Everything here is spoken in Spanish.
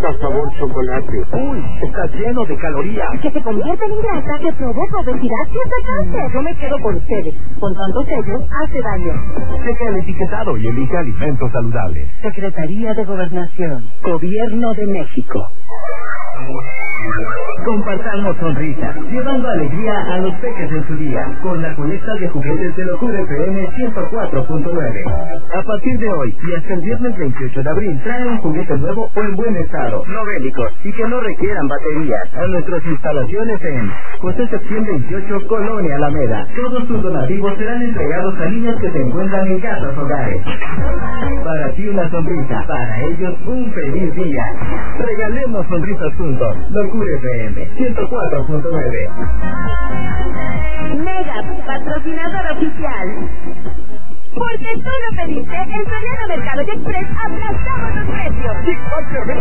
Fruta sabor chocolate. Uy, está lleno de calorías. Que se convierte en grasa que provoca obesidad y hasta cáncer. Yo me quedo con ustedes. Con tantos sellos, hace daño. Checa el etiquetado y elige alimentos saludables. Secretaría de Gobernación. Gobierno de México. Compartamos sonrisas, llevando alegría a los peques en su día, con la colecta de juguetes de Locura FM 104.9. A partir de hoy y hasta el viernes 28 de abril, trae un juguete nuevo o en buen estado, no bélicos y que no requieran baterías, a nuestras instalaciones en José Septién 28, Colonia Alameda. Todos sus donativos serán entregados a niños que se encuentran en casas hogares. Para ti una sonrisa, para ellos un feliz día. Regalemos sonrisas juntos. Locura FM 104.9. Mega, patrocinador oficial. Porque tú lo pediste, en Soriana Mercado y Express aplastamos los precios.